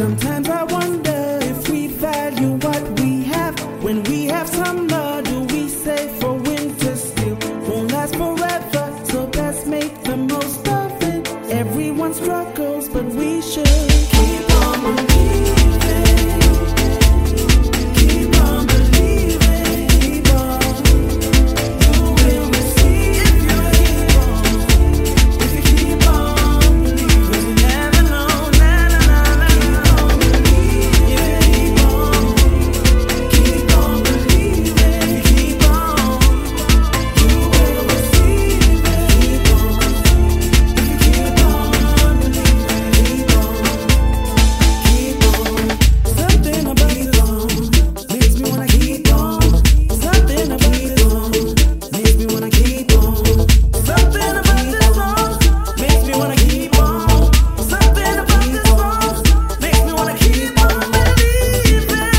Sometimes I wonder if we value what we have. When we have summer, do we save for winter still? Won't last forever, so let's make the most of it. Everyone struggles, but we should keep on believing. Keep on believing. Keep on. You will receive if you keep on. If you keep on believing, 'cause you never know. Na na na na. Keep on believing. Keep on. Keep on believing. If you keep on, you will receive it. Keep on. If you keep on believing. Keep on. Keep on. Something about this song makes me wanna keep on. Something about this song makes me wanna keep on. Something about this song makes me wanna keep on. Something about this song makes me wanna keep on believing.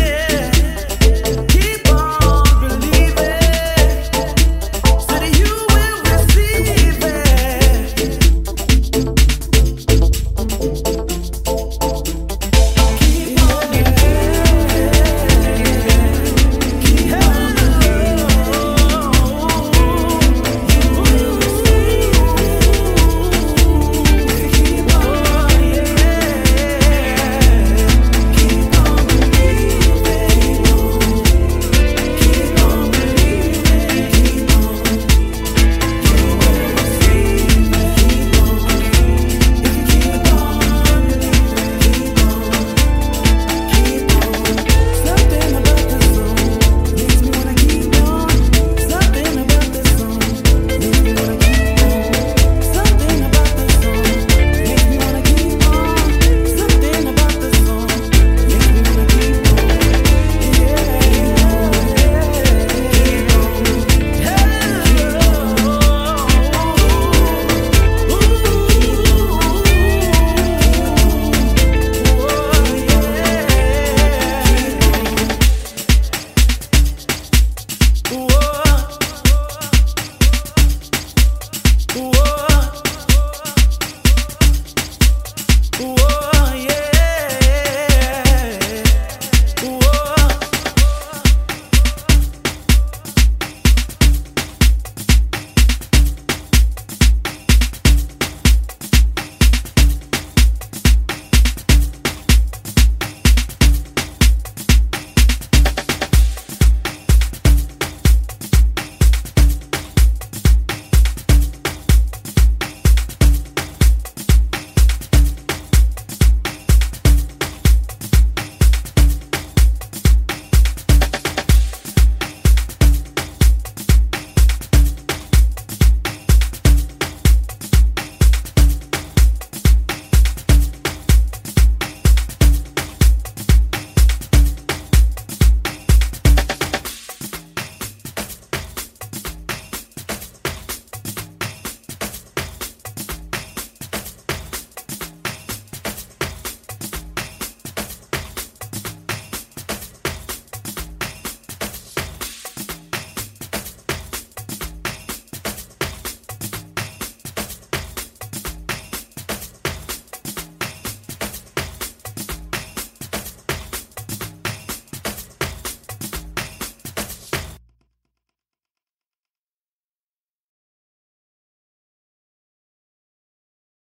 Keep on believing, so that you will receive it. Whoa.